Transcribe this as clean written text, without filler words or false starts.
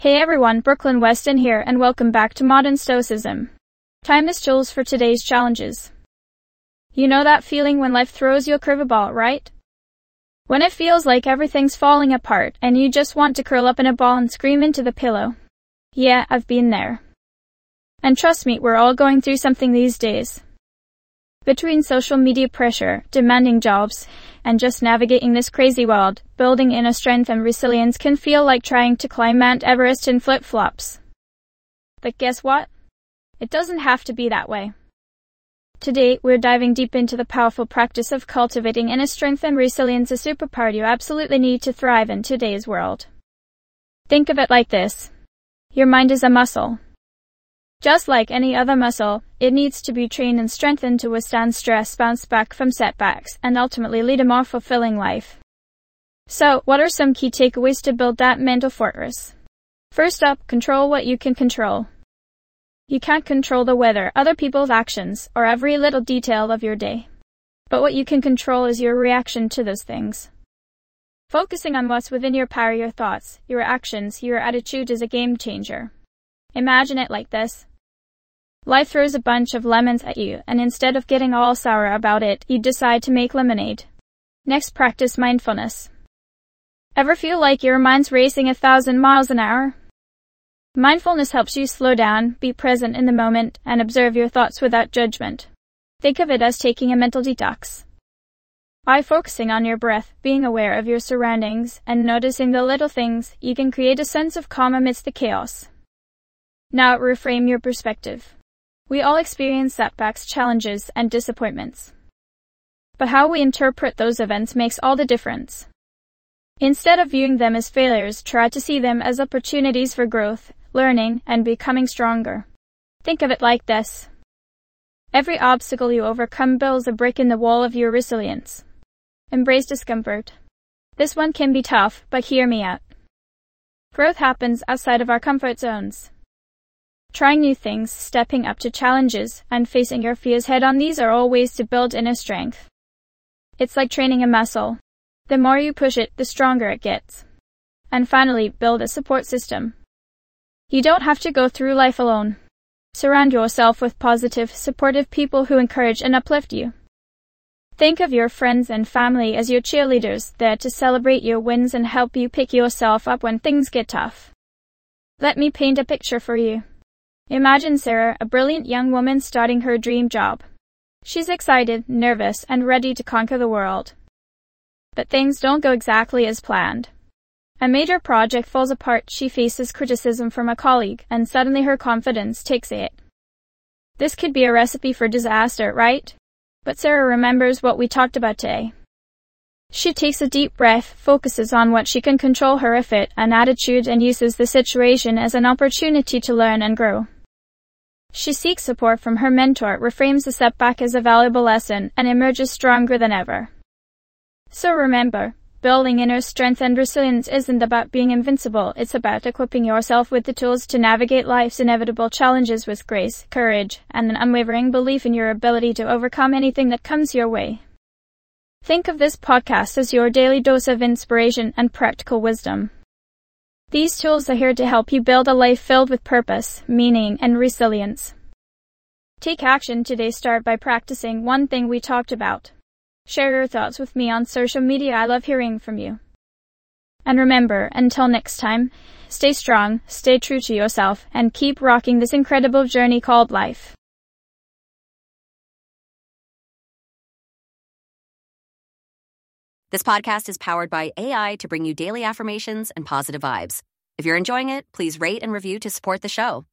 Hey everyone, Brooklyn Weston here, and welcome back to Modern Stoicism. Time is tools for today's challenges. You know that feeling when life throws you a curveball, right? When it feels like everything's falling apart and you just want to curl up in a ball and scream into the pillow. Yeah, I've been there. And trust me, we're all going through something these days. Between social media pressure, demanding jobs, and just navigating this crazy world, building inner strength and resilience can feel like trying to climb Mount Everest in flip-flops. But guess what? It doesn't have to be that way. Today, we're diving deep into the powerful practice of cultivating inner strength and resilience, a superpower you absolutely need to thrive in today's world. Think of it like this. Your mind is a muscle. Just like any other muscle, it needs to be trained and strengthened to withstand stress, bounce back from setbacks, and ultimately lead a more fulfilling life. So, what are some key takeaways to build that mental fortress? First up, control what you can control. You can't control the weather, other people's actions, or every little detail of your day. But what you can control is your reaction to those things. Focusing on what's within your power, your thoughts, your actions, your attitude is a game changer. Imagine it like this. Life throws a bunch of lemons at you, and instead of getting all sour about it, you decide to make lemonade. Next, practice mindfulness. Ever feel like your mind's racing 1,000 miles an hour? Mindfulness helps you slow down, be present in the moment, and observe your thoughts without judgment. Think of it as taking a mental detox. By focusing on your breath, being aware of your surroundings, and noticing the little things, you can create a sense of calm amidst the chaos. Now, reframe your perspective. We all experience setbacks, challenges, and disappointments. But how we interpret those events makes all the difference. Instead of viewing them as failures, try to see them as opportunities for growth, learning, and becoming stronger. Think of it like this. Every obstacle you overcome builds a brick in the wall of your resilience. Embrace discomfort. This one can be tough, but hear me out. Growth happens outside of our comfort zones. Trying new things, stepping up to challenges, and facing your fears head-on, these are all ways to build inner strength. It's like training a muscle. The more you push it, the stronger it gets. And finally, build a support system. You don't have to go through life alone. Surround yourself with positive, supportive people who encourage and uplift you. Think of your friends and family as your cheerleaders, there to celebrate your wins and help you pick yourself up when things get tough. Let me paint a picture for you. Imagine Sarah, a brilliant young woman starting her dream job. She's excited, nervous, and ready to conquer the world. But things don't go exactly as planned. A major project falls apart, she faces criticism from a colleague, and suddenly her confidence takes a hit. This could be a recipe for disaster, right? But Sarah remembers what we talked about today. She takes a deep breath, focuses on what she can control, her effort and attitude, and uses the situation as an opportunity to learn and grow. She seeks support from her mentor, reframes the setback as a valuable lesson, and emerges stronger than ever. So remember, building inner strength and resilience isn't about being invincible, it's about equipping yourself with the tools to navigate life's inevitable challenges with grace, courage, and an unwavering belief in your ability to overcome anything that comes your way. Think of this podcast as your daily dose of inspiration and practical wisdom. These tools are here to help you build a life filled with purpose, meaning, and resilience. Take action today. Start by practicing one thing we talked about. Share your thoughts with me on social media. I love hearing from you. And remember, until next time, stay strong, stay true to yourself, and keep rocking this incredible journey called life. This podcast is powered by AI to bring you daily affirmations and positive vibes. If you're enjoying it, please rate and review to support the show.